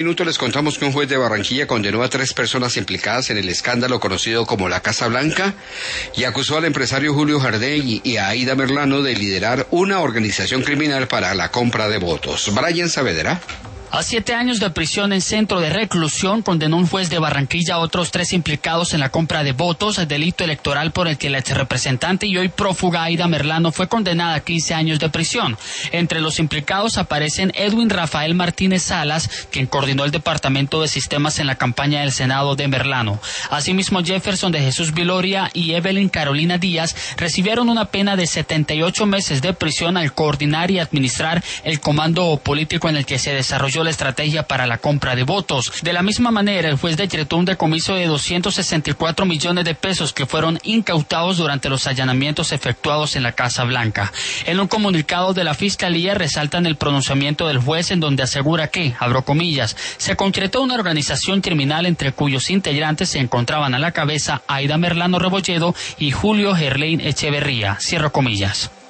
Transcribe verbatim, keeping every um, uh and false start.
Minuto les contamos que un juez de Barranquilla condenó a tres personas implicadas en el escándalo conocido como la Casa Blanca y acusó al empresario Julio Jardel y a Aida Merlano de liderar una organización criminal para la compra de votos. Brian Saavedra. A siete años de prisión en centro de reclusión condenó un juez de Barranquilla a otros tres implicados en la compra de votos, el delito electoral por el que la exrepresentante y hoy prófuga Aida Merlano fue condenada a quince años de prisión. Entre los implicados aparecen Edwin Rafael Martínez Salas, quien coordinó el departamento de sistemas en la campaña del Senado de Merlano. Asimismo, Jefferson de Jesús Viloria y Evelyn Carolina Díaz recibieron una pena de setenta y ocho meses de prisión al coordinar y administrar el comando político en el que se desarrolló la estrategia para la compra de votos. De la misma manera, el juez decretó un decomiso de doscientos sesenta y cuatro millones de pesos que fueron incautados durante los allanamientos efectuados en la Casa Blanca. En un comunicado de la Fiscalía resaltan el pronunciamiento del juez en donde asegura que, abro comillas, se concretó una organización criminal entre cuyos integrantes se encontraban a la cabeza Aida Merlano Rebolledo y Julio Gerlain Echeverría, cierro comillas.